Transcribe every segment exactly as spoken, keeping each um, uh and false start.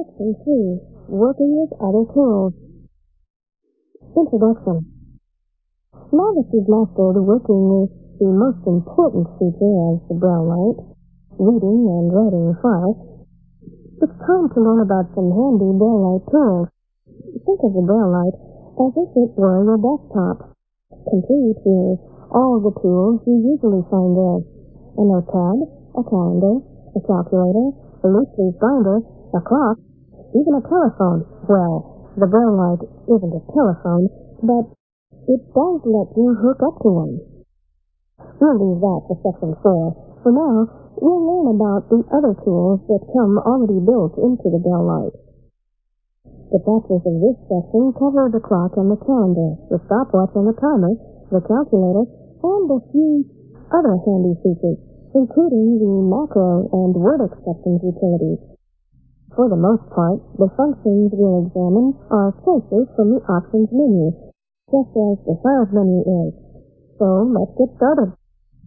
Section three. Working with other tools. Introduction. Now that you've mastered working with the most important feature of the Braille light, reading and writing fast, it's time to learn about some handy Braille light tools. Think of the Braille light as if it were your desktop, complete with all the tools you usually find there: a notepad, a calendar, a calculator, a loose leaf binder, a clock, even a telephone. Well, the Braille light isn't a telephone, but it does let you hook up to one. We'll leave that for Section four. For now, we'll learn about the other tools that come already built into the Braille light. The chapters of this section cover the clock and the calendar, the stopwatch and the timer, the calculator, and a few other handy features, including the macro and word acceptance utilities. For the most part, the functions we'll examine are choices from the options menu, just as the files menu is. So let's get started.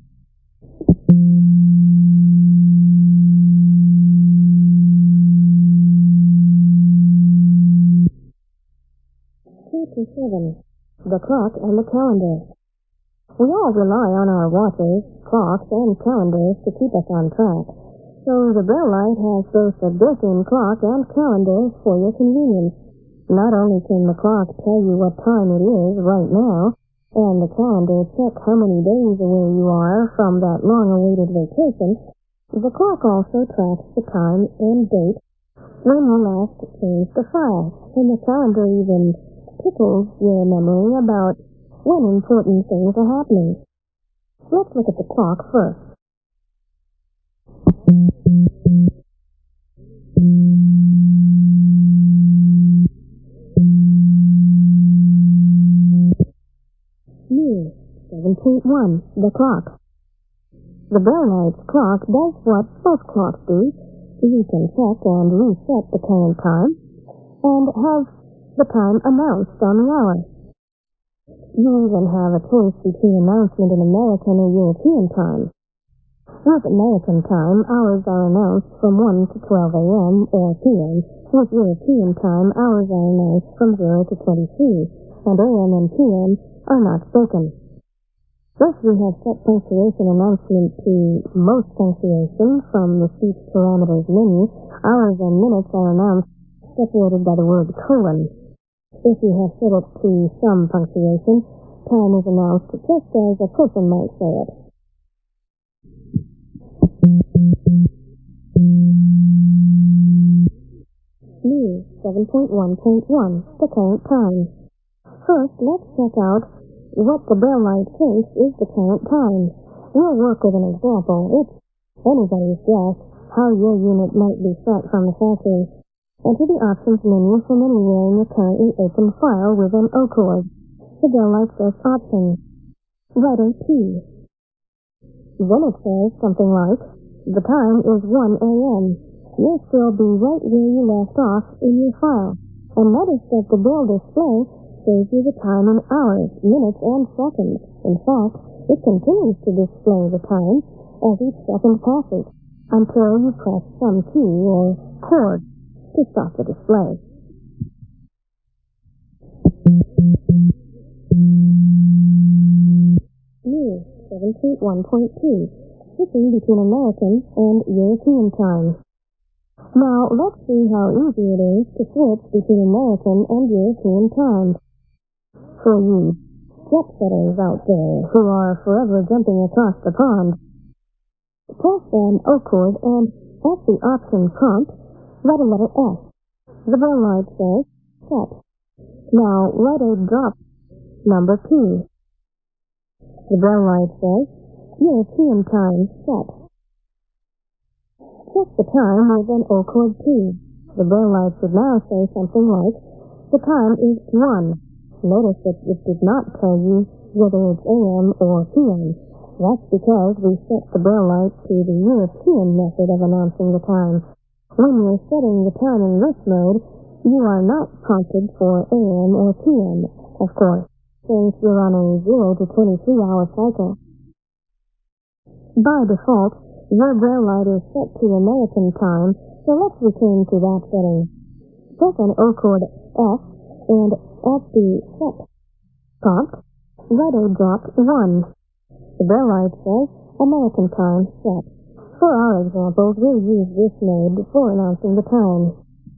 Chapter seven. The clock and the calendar. We all rely on our watches, clocks, and calendars to keep us on track. So the Braille light has both a built-in clock and calendar for your convenience. Not only can the clock tell you what time it is right now, and the calendar check how many days away you are from that long-awaited vacation, the clock also tracks the time and date when you last changed the file, and the calendar even tickles your memory about when important things are happening. Let's look at the clock first. New, seven point one, the clock. The Braille light's clock does what most clocks do. You can check and reset the current time, and have the time announced on the hour. You even have a choice between announcement in American or European time. With American time, hours are announced from one to twelve a.m. or p m. With European time, hours are announced from zero to twenty-three, and a m and p m are not spoken. If you have set punctuation announcement to most punctuation from the speech parameters menu, hours and minutes are announced separated by the word colon. If you have set it to some punctuation, time is announced just as a person might say it. New, seven point one point one, the current time. First, let's check out what the Braille light thinks is the current time. We'll work with an example. It's anybody's guess how your unit might be set from the factory. Enter the options menu from anywhere in your currently open file with an O chord. The Braille light says Options. Writer P. Then it says something like, the time is one a m. You'll still be right where you left off in your file. And notice that the Braille display shows you the time in hours, minutes, and seconds. In fact, it continues to display the time as each second passes until you press some key or chord to stop the display. New, seven point one point two, switching between American and European time. Now, let's see how easy it is to switch between American and European time. For you jet setters out there who are forever jumping across the pond, press an O chord and at the option prompt, write a letter S. The Braille light says set. Now write a drop number P. The Braille light says European time set. Check the time with an O chord P. The Braille light should now say something like, the time is one. Notice that it did not tell you whether it's a m or p m. That's because we set the Braille light to the European method of announcing the time. When you're setting the time in this mode, you are not prompted for a m or p m, of course, since you're on a zero to twenty-three hour cycle. By default, your Braille light is set to American time, so let's return to that setting. Press an O chord F, and at the set prompt, write a drop one. The bell light says American time set. For our examples, we'll use this mode for announcing the time.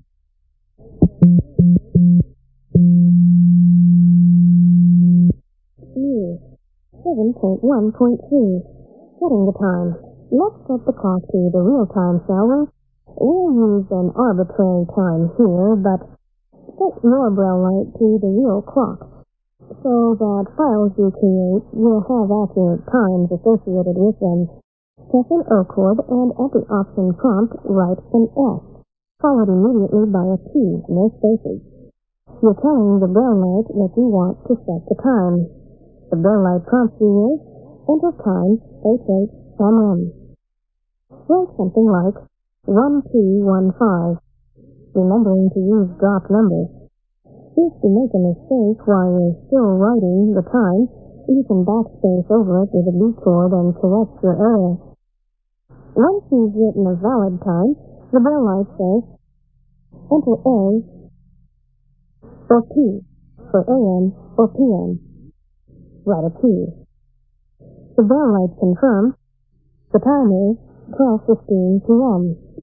News seven point one point three. Setting the time. Let's set the clock to the real time, shall we? We'll use an arbitrary time here, but set your bell light to the real clock, so that files you create will have accurate times associated with them. Press an O chord and at the option prompt write an S, followed immediately by a T, no spaces. You're telling the bell light that you want to set the time. The bell light prompts you with enter time eight eight M M. Write something like one two one five, remembering to use drop numbers. If you make a mistake while you're still writing the time, you can backspace over it with a B chord and correct your error. Once you've written a valid time, the bell light says, enter A or P for A M or P M. Write a P. The bell light confirms the time is twelve fifteen P M.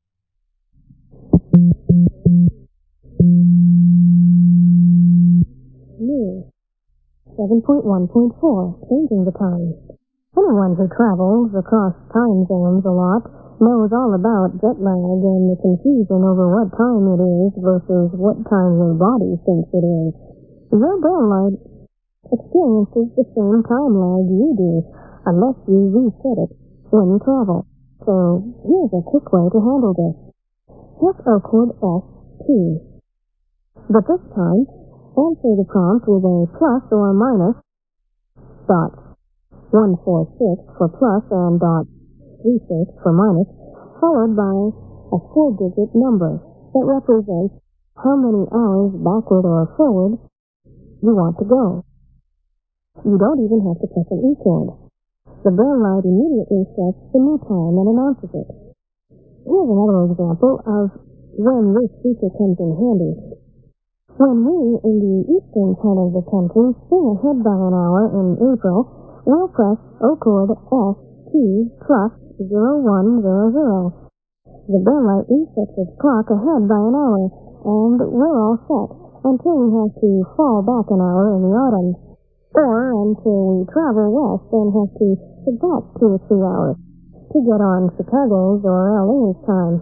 News seven point one point four. Changing the time. Anyone who travels across time zones a lot knows all about jet lag and the confusion over what time it is versus what time your body thinks it is. Your bell light experiences the same time lag you do, unless you reset it when you travel. So here's a quick way to handle this. Press O chord S T. But this time, answer the prompt with a plus or minus dot one four six for plus and dot three six for minus, followed by a four-digit number that represents how many hours backward or forward you want to go. You don't even have to press an E chord. The bell light immediately sets the new time and announces it. Here's another example of when this feature comes in handy. When we, in the eastern part of the country, spring ahead by an hour in April, we'll press O chord S T plus zero one zero zero. The bell light resets its clock ahead by an hour, and we're all set until we have to fall back an hour in the autumn, or until we travel west and have to subtract two or three hours to get on Chicago's or L A's time.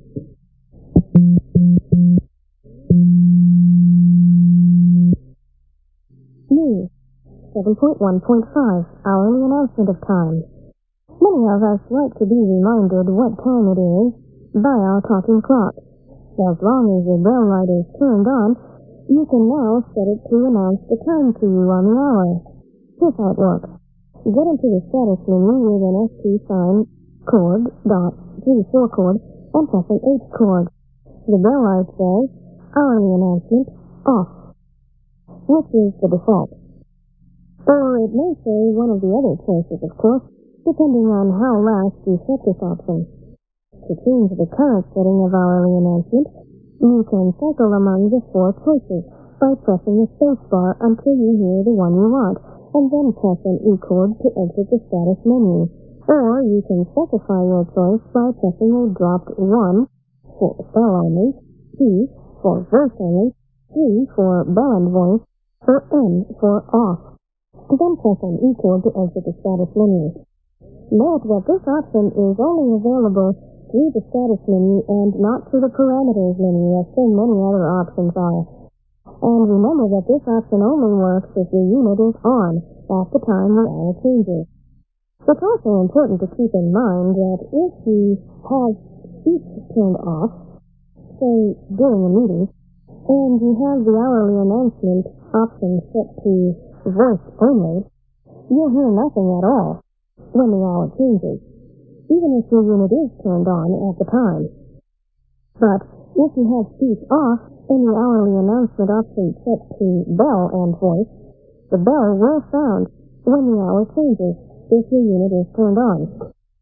News seven point one point five. Hourly announcement of time. Many of us like to be reminded what time it is by our talking clock. As long as your bell light is turned on, you can now set it to announce the time to you on the hour. Here's how it works. Get into the status menu with an S T sign, chord, dot, three four chord, and press an H chord. The bell light says, hourly announcement, off, which is the default. Or it may say one of the other choices, of course, depending on how last you set this option. To change the current setting of hourly announcement, you can cycle among the four choices by pressing the spacebar until you hear the one you want, and then press an E chord to exit the status menu. Or you can specify your choice by pressing a dropped one for bell only, two for verse only, three for bell and voice, or N for off. Then press an E chord to exit the status menu. Note that this option is only available through the status menu and not through the parameters menu, as so many other options are. And remember that this option only works if your unit is on at the time the hour changes. It's also important to keep in mind that if you have speech turned off, say during a meeting, and you have the hourly announcement option set to voice only, you'll hear nothing at all when the hour changes, even if your unit is turned on at the time. But if you have speech off and your hourly announcement option set to bell and voice, the bell will sound when the hour changes if your unit is turned on.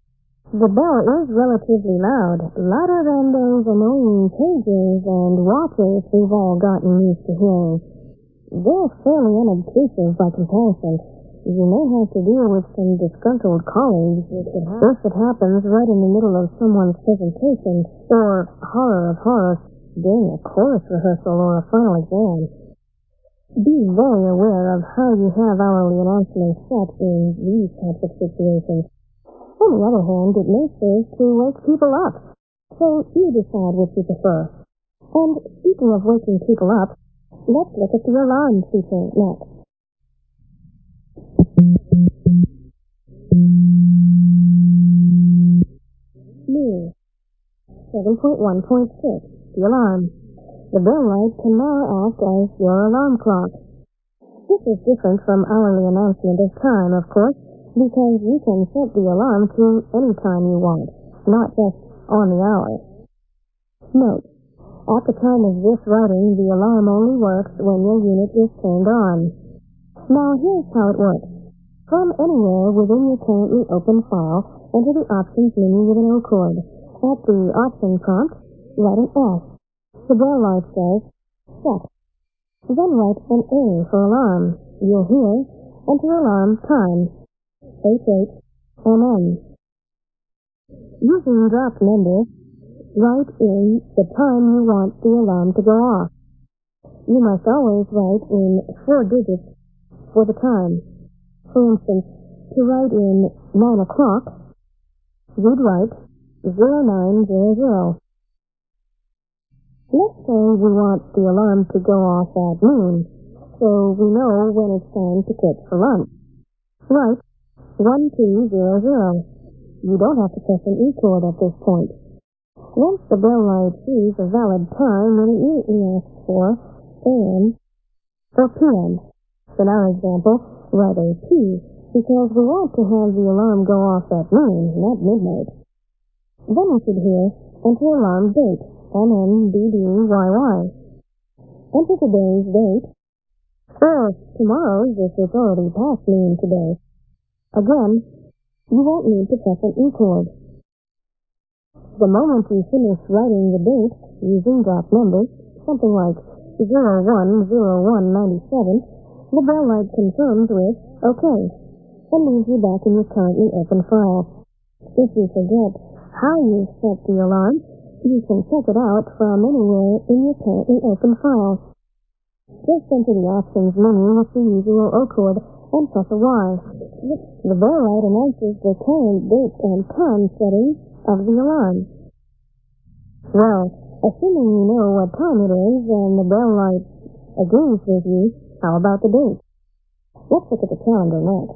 The bell is relatively loud, louder than those annoying pagers and watches we've all gotten used to hearing. They're fairly unobtrusive by comparison. You may have to deal with some disgruntled colleagues if it happens right in the middle of someone's presentation, or, horror of horrors, during a chorus rehearsal or a final exam. Be very aware of how you have hourly announcements set in these types of situations. On the other hand, it may serve to wake people up, so you decide what you prefer. And speaking of waking people up, let's look at the alarm feature next. New. seven point one point six. The alarm. The bell light can now act as your alarm clock. This is different from hourly announcement of time, of course, because you can set the alarm to any time you want, not just on the hour. Note, at the time of this writing, the alarm only works when your unit is turned on. Now here's how it works. From anywhere within your currently open file, enter the options menu with an O chord. At the option prompt, write an S. The bell light says, set. Then write an A for alarm. You'll hear, enter alarm time. eight eight M M. Using drop numbers, write in the time you want the alarm to go off. You must always write in four digits for the time. For instance, to write in nine o'clock, you'd write zero nine zero zero. Let's say we want the alarm to go off at noon, so we know when it's time to quit for lunch. Write one two zero zero. You don't have to press an E chord at this point. Once the bell light sees a valid time, it immediately asks for A M or P M. In our example, write A P, because we want to have the alarm go off at noon, not midnight. Then we should hear, enter alarm date, M M D D Y Y. Enter today's date, or tomorrow's if it's already past noon today. Again, you won't need to press an E chord. The moment you finish writing the date using drop numbers, something like zero one zero one nine seven, the bell light confirms with OK, and leaves you back in your currently open file. If you forget how you set the alarm, you can check it out from anywhere in your currently open file. Just enter the options menu with the usual O chord and press a Y. The bell light announces the current date and time setting of the alarm. Well, assuming you know what time it is and the bell light agrees with you, how about the date? Let's look at the calendar next.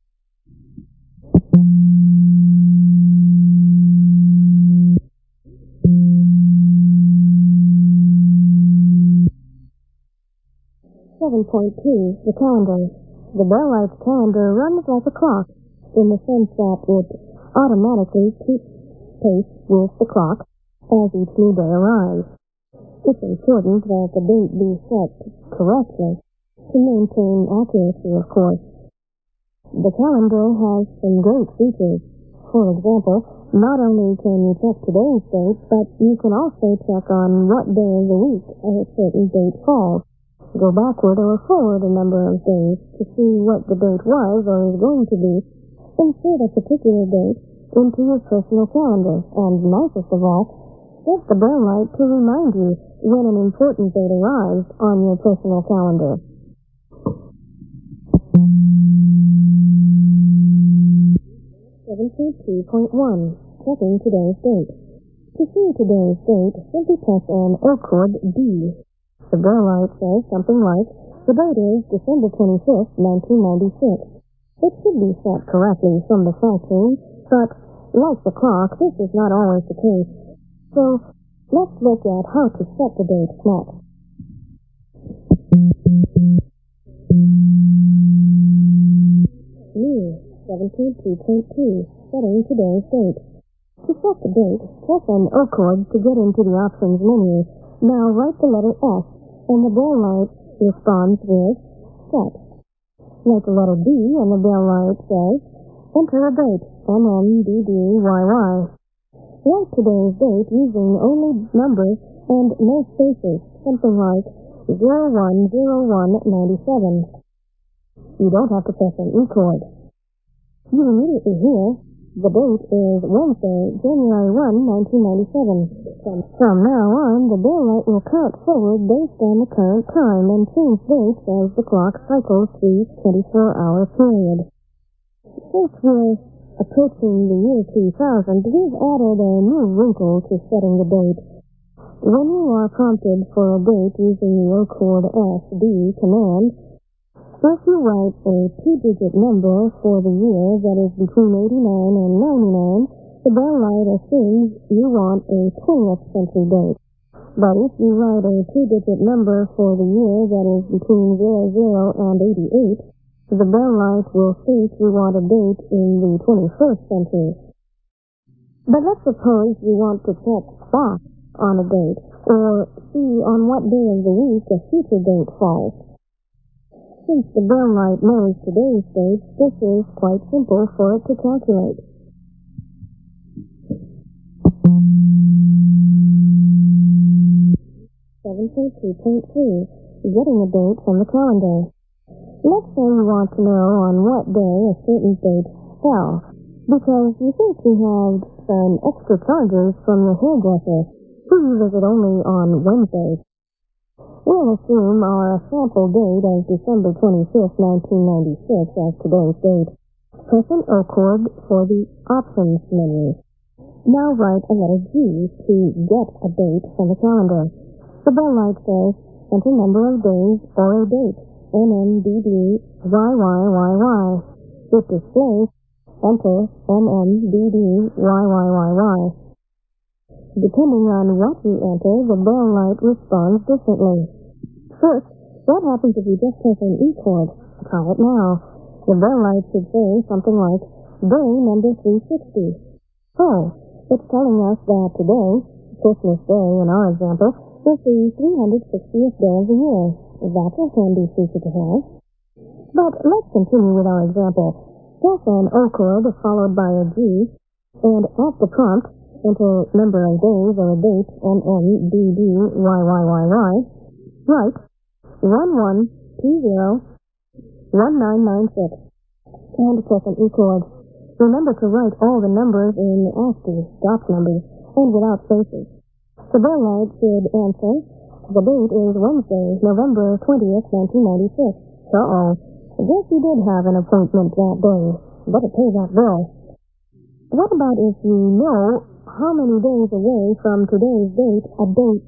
seven point two. The calendar. The bell light's calendar runs like a clock, in the sense that it automatically keeps pace with the clock as each new day arrives. It's important that the date be set correctly to maintain accuracy, of course. The calendar has some great features. For example, not only can you check today's date, but you can also check on what day of the week a certain date falls. Go backward or forward a number of days to see what the date was or is going to be. Insert a particular date into your personal calendar, and nicest of all, set the bell light to remind you when an important date arrives on your personal calendar. seventeen two point one. Checking today's date. To see today's date, simply press an O chord D. The bell light says something like, the date is December twenty-fifth, nineteen ninety-six. It should be set correctly from the factory, but like the clock, this is not always the case. So, let's look at how to set the date next. New, seventeen two point two, setting today's date. To set the date, press an O chord to get into the options menu. Now write the letter S, and the bell light responds with set. Write the letter B, and the bell light says Enter a date, M M D D Y Y. Write today's date using only numbers and no spaces, something like zero one zero one nine seven. You don't have to press an E chord. You immediately hear the date is Wednesday, January first, nineteen ninety-seven. From, from now on, the bell light will count forward based on the current time and change dates as the clock cycles through each twenty-four hour period. Since we're approaching the year two thousand, we've added a new wrinkle to setting the date. When you are prompted for a date using the O chord S D command, if you write a two-digit number for the year that is between eighty-nine and ninety-nine, the bell light assumes you want a twentieth century date. But if you write a two-digit number for the year that is between zero zero and eighty-eight, the bell light will think you want a date in the twenty-first century. But let's suppose you want to check spots on a date, or see on what day of the week a future date falls. Since the bell light knows today's date, this is quite simple for it to calculate. seven point two point three. Getting a date from the calendar. Let's say you want to know on what day a certain date fell, because you think you have some extra charges from your hairdresser, who you visit only on Wednesdays. We'll assume our sample date as December twenty-fifth, nineteen ninety-six as today's date. Press an O chord for the options menu. Now write a letter G to get a date from the calendar. The bell light says, enter number of days or a date, M M D D Y Y Y Y. It displays, enter M M D D Y Y Y Y. Depending on what you enter, the bell light responds differently. First, what happens if you just press an E chord? Try it now. The bell light should say something like, day number three sixty. Oh, it's telling us that today, Christmas Day in our example, is the three hundred sixtieth day of the year. That's a handy feature to have. But let's continue with our example. Press an O chord followed by a G, and at the prompt, enter number of days or a date, M M D D Y Y Y Y. Write one one two zero one nine nine six and press an E chord. Remember to write all the numbers in ASCII, dot numbers, and without spaces. The bell light should answer, the date is Wednesday, November twentieth, nineteen ninety-six. Uh-oh, I guess you did have an appointment that day. Better pay that bill. What about if you know how many days away from today's date a date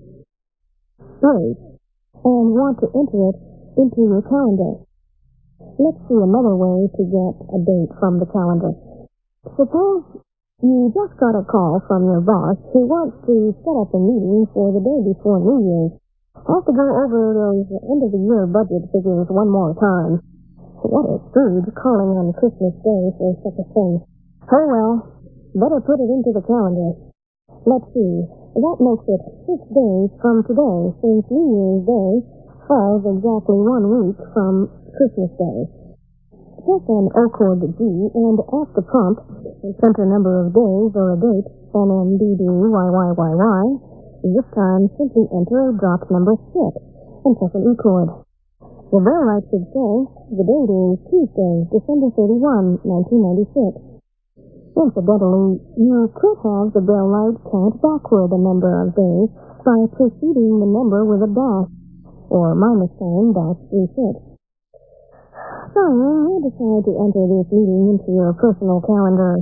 is, and want to enter it into your calendar? Let's see another way to get a date from the calendar. Suppose you just got a call from your boss who wants to set up a meeting for the day before New Year's. Have to go over those end-of-the-year budget figures one more time. What a Scrooge calling on Christmas Day for such a thing. Oh well, better put it into the calendar. Let's see, that makes it six days from today, since New Year's Day falls exactly one week from Christmas Day. Press an O chord G, and at the prompt, enter number of days or a date, M M D D Y Y Y Y. This time, simply enter a drop number six, and press an E chord. The bell light should say, the date is Tuesday, December thirty-first, nineteen ninety-six. Incidentally, you could have the bell light count backward a number of days by preceding the number with a dash, or minus sign dash three six. Sorry, you decide to enter this meeting into your personal calendar.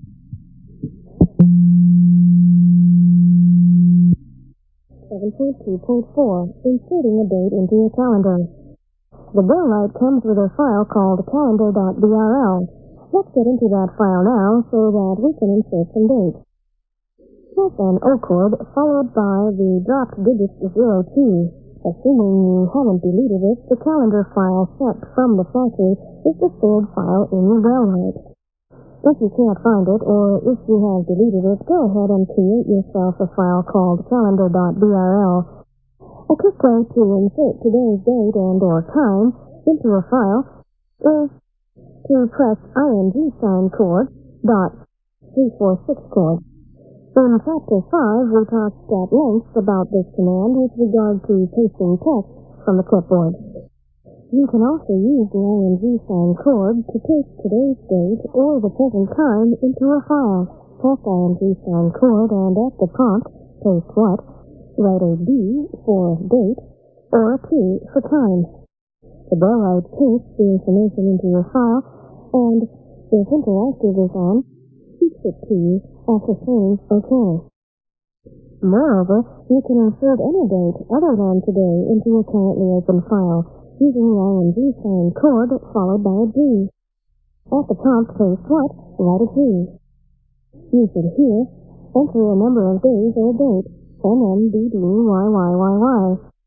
seven point two point four. Inserting a date into your calendar. The bell light comes with a file called calendar dot B R L. Let's get into that file now so that we can insert some dates. Press an O chord followed by the dropped digits zero two. Assuming you haven't deleted it, the calendar file sent from the factory is the third file in your bell light. If you can't find it, or if you have deleted it, go ahead and create yourself a file called calendar dot B R L. A quick way to insert today's date and or time into a file is to press ing sign chord, dot three four six chord. In Chapter five, we talked at length about this command with regard to pasting text from the clipboard. You can also use the ing sign chord to paste today's date or the present time into a file. Press ing sign chord and at the prompt, paste what, write a D for date or a T for time. The Braillite pastes the information into your file, and if Interactive is on, keeps it to you after saying OK. Moreover, you can insert any date other than today into a currently open file using the ing sign chord followed by a D. At the prompt, paste what, write a T. You should here enter a number of days or date, N M D D Y Y Y Y.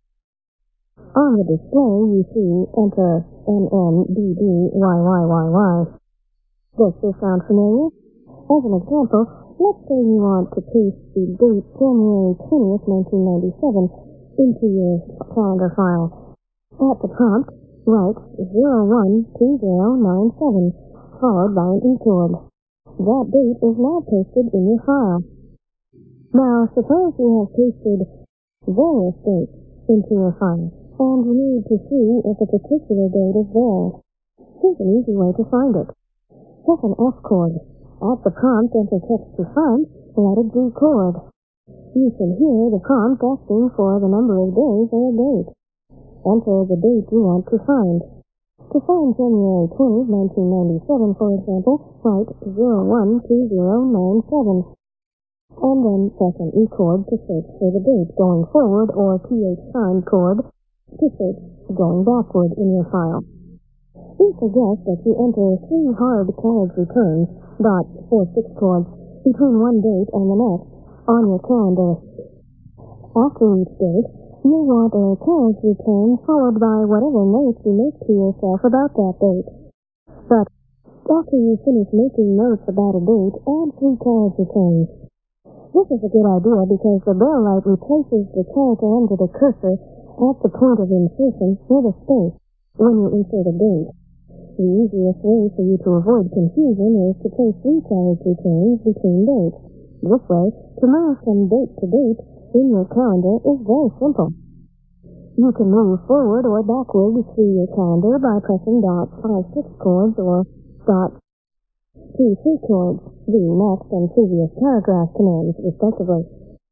On the display, you see enter N M D D Y Y Y Y. Does this sound familiar? As an example, let's say you want to paste the date January twentieth, nineteen ninety-seven into your calendar file. At the prompt, write zero one two zero nine seven, followed by an E chord. That date is now pasted in your file. Now, suppose you have pasted various dates into your file, and you need to see if a particular date is there. Here's an easy way to find it. Press an F chord. At the prompt, enter text to find, write a D chord. You should hear the prompt asking for the number of days or a date. Enter the date you want to find. To find January twentieth, nineteen ninety-seven, for example, write zero one two zero nine seven. And then press an E chord to search for the date going forward or T H sign chord to search going backward in your file. We suggest that you enter three hard carriage returns, dot four six chords, between one date and the next on your calendar. After each date, you want a carriage return followed by whatever notes you make to yourself about that date. But after you finish making notes about a date, add three carriage returns. This is a good idea because the Braillite replaces the character under the cursor at the point of insertion with a space when you insert a date. The easiest way for you to avoid confusion is to place three carriage returns between dates. This way, to move from date to date in your calendar is very simple. You can move forward or backward through your calendar by pressing dot five six chords or dot two three chords, the next and previous paragraph commands, respectively.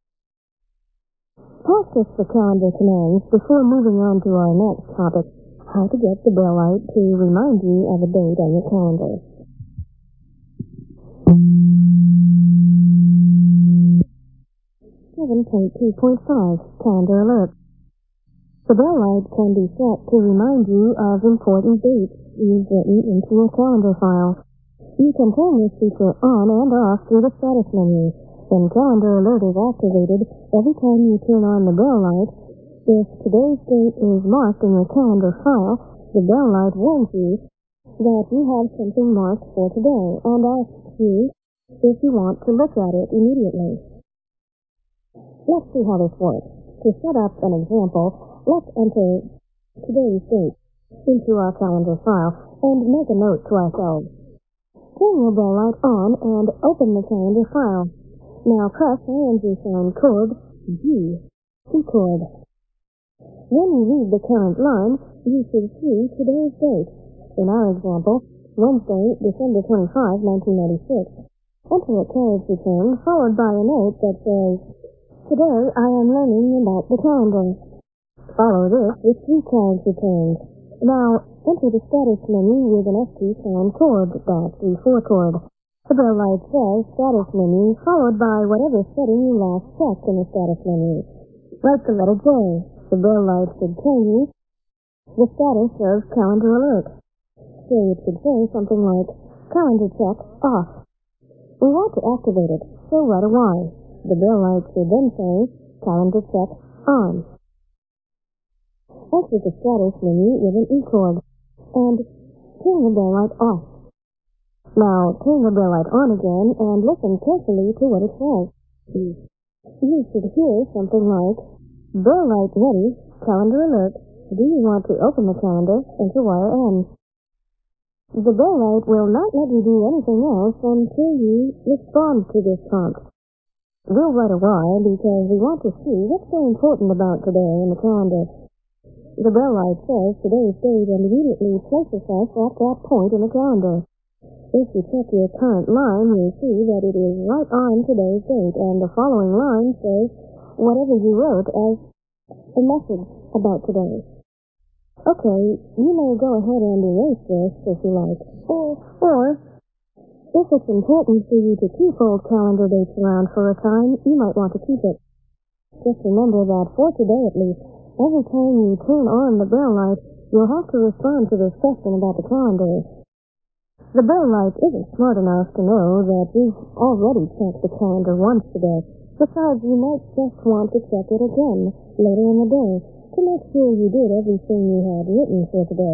Practice the calendar commands before moving on to our next topic, how to get the Braillite to remind you of a date on your calendar. seven point two point five Calendar Alert. The Braillite can be set to remind you of important dates you've written into your calendar file. You can turn this feature on and off through the status menu. When Calendar Alert is activated, every time you turn on the Braillite, if today's date is marked in your calendar file, the Braillite warns you that you have something marked for today and asks you if you want to look at it immediately. Let's see how this works. To set up an example, let's enter today's date into our calendar file and make a note to ourselves. Turn your Braillite on and open the calendar file. Now press ing sign chord G, E chord. When you read the current line, you should see today's date. In our example, Wednesday, December twenty-fifth, nineteen ninety-six. Enter a carriage return followed by a note that says, "Today I am learning about the calendar." Follow this with three carriage returns. Now, enter the status menu with an S T sign chord, dot three four chord. The Braillite says status menu followed by whatever setting you last checked in the status menu. Write the letter J. The Braillite should tell you the status of Calendar Alert. So it should say something like, Calendar check off. We want to activate it, so write a Y. The Braillite should then say, Calendar check on. Exit the status menu with an E chord, and turn the Braillite off. Now, turn the Braillite on again and listen carefully to what it says. You should hear something like, Braillite ready, Calendar Alert, do you want to open the calendar, enter wire N. The bell light will not let you do anything else until you respond to this prompt. We'll write a Y because we want to see what's so important about today in the calendar. The bell light says today's date and immediately places us at that point in the calendar. If you check your current line, you'll see that it is right on today's date, and the following line says whatever you wrote as a message about today. Okay, you may go ahead and erase this if you like. Or, or, if it's important for you to keep old calendar dates around for a time, you might want to keep it. Just remember that for today at least, every time you turn on the bell light, you'll have to respond to this question about the calendar. The bell light isn't smart enough to know that you've already checked the calendar once today. Besides, you might just want to check it again later in the day to make sure you did everything you had written for today.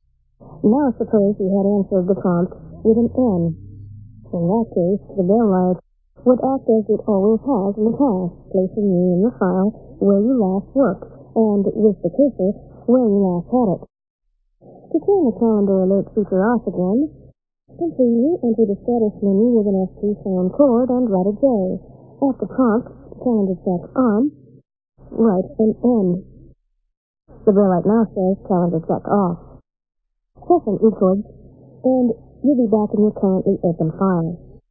Now suppose you had answered the prompt with an N. In that case, the bell light would act as it always has in the past, placing you in the file where you last worked, and with the cursor where you last had it. To turn the calendar alert feature off again, simply re-enter the status menu with an S T sound chord and write a J. At the prompt, calendar check on, write an N. The bell light now says calendar check off. Press an E chord, and you'll be back in your currently open file.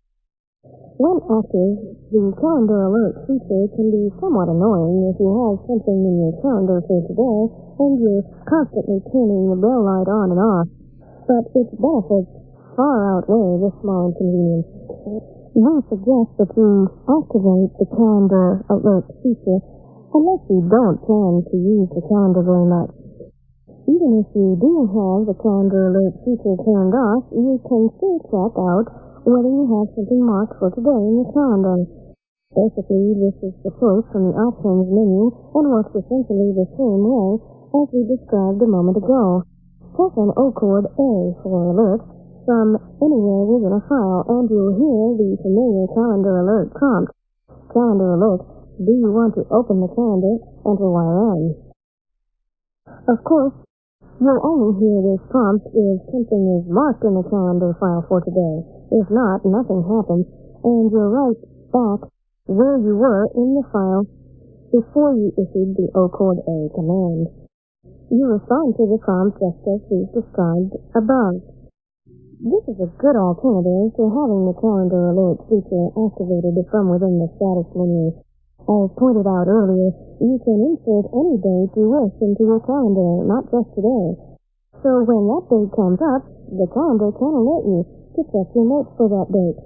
When active, the calendar alert feature can be somewhat annoying if you have something in your calendar for today and you're constantly turning the bell light on and off, but its benefits far outweigh this small inconvenience. We suggest that you activate the calendar alert feature unless you don't plan to use the calendar very much. Even if you do have the calendar alert feature turned off, you can still check out whether you have something marked for today in your calendar. Basically, this is the choice from the options menu and works essentially the same way as we described a moment ago. Press an O chord A for alert from anywhere within a file, and you'll hear the familiar calendar alert prompt. Calendar alert. Do you want to open the calendar? Enter Y N. Of course, you'll only hear this prompt if something is marked in the calendar file for today. If not, nothing happens, and you're right back where you were in the file before you issued the O chord A command. You respond to the prompt just as we've described above. This is a good alternative to having the calendar alert feature activated from within the status menu. As pointed out earlier, you can insert any date you wish into your calendar, not just today. So when that date comes up, the calendar can alert you to check your notes for that date.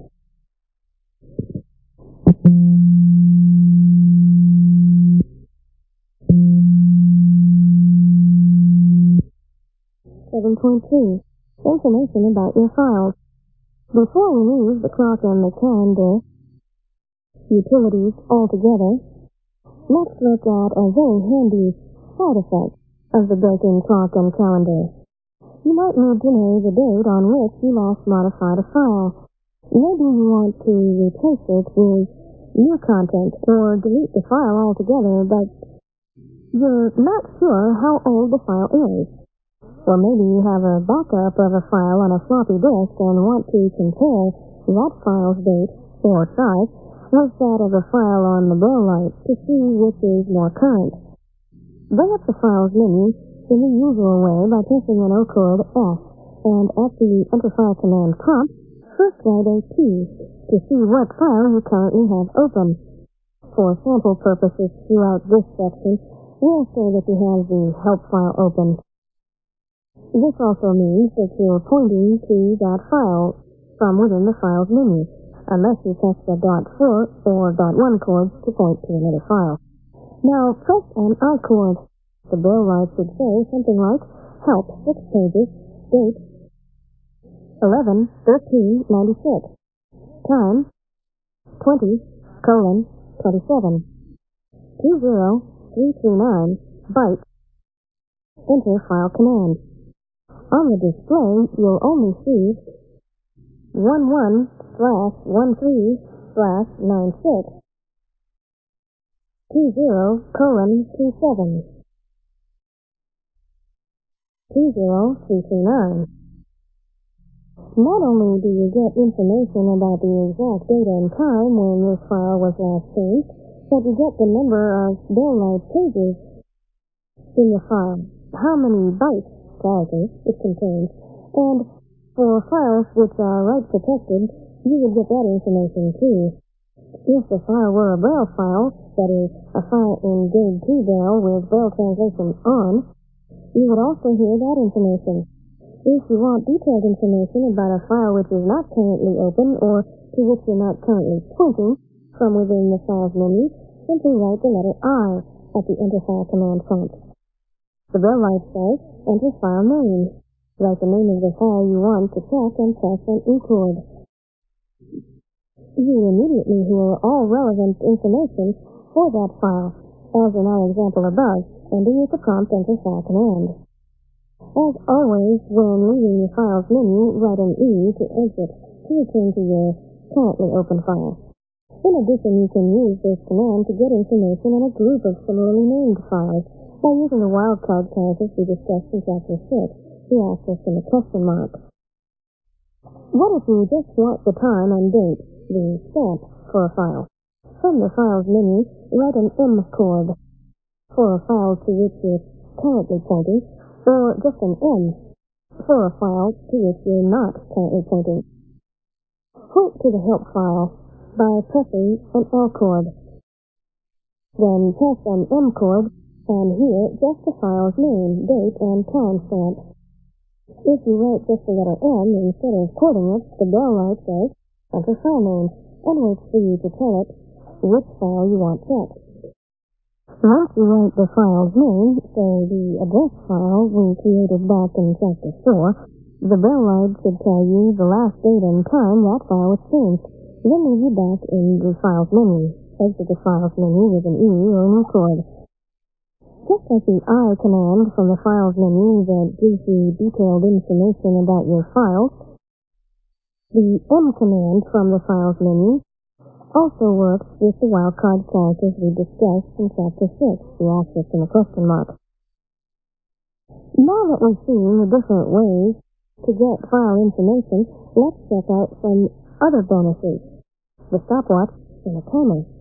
seven point two. Information about your files. Before we leave the clock and the calendar utilities altogether, let's look at a very handy side effect of the built-in clock and calendar. You might need to know the date on which you last modified a file. Maybe you want to replace it with new content or delete the file altogether, but you're not sure how old the file is. Or maybe you have a backup of a file on a floppy disk and want to compare that file's date or size with that of a file on the bell light to see which is more current. Bring up the Files menu in the usual way by pressing an O chord F, and at the Enter File command prompt, first write a T to see what file you currently have open. For sample purposes throughout this section, we'll say that you have the Help file open. This also means that you're pointing to that file from within the Files menu, unless you press the dot four or dot one chord to point to another file. Now press an I chord. The bell light should say something like Help six pages, date eleven thirteen ninety-six, time twenty colon twenty-seven, two zero three three nine, byte, enter file command. On the display, you'll only see eleven slash thirteen slash ninety-six, twenty colon twenty-seven, two zero three three nine. Not only do you get information about the exact date and time when this file was last changed, but you get the number of Bell-like pages in the file, how many bytes, characters, it contains, and for files which are write protected, you would get that information too. If the file were a Braille file, that is, a file in grade two Braille with Braille translation on, you would also hear that information. If you want detailed information about a file which is not currently open or to which you're not currently pointing from within the file's menu, simply write the letter I at the Enter File command prompt. The Braille light says, Enter File Name. Write the name of the file you want to check and press an E chord. You will immediately hear all relevant information for that file, as in our example above, ending with the prompt Enter File command. As always, when leaving the file's menu, write an E to exit to return to your currently open file. In addition, you can use this command to get information on a group of similarly named files by using the wildcard characters we discussed in Chapter six, the asterisk and the question mark. What if you just want the time and date, the stamp, for a file? From the file's menu, write an M chord for a file to which you're currently pointing, or just an N for a file to which you're not currently pointing. Point to the help file by pressing an L chord. Then press an M chord and hear just the file's name, date, and time stamp. If you write just the letter M instead of quoting it, the Braille light says, Enter File Name, and waits for you to tell it which file you want checked. Once you write the file's name, say the address file we created back in Chapter four, the Braille light should tell you the last date and time that file was changed, then leave you back in the file's menu. Exit the file's menu with an E or an E chord. Just like the I command from the file's menu that gives you detailed information about your file, the M command from the file's menu also works with the wildcard characters we discussed in Chapter six, the asterisk and the question mark. Now that we've seen the different ways to get file information, let's check out some other bonuses: the stopwatch and the timer.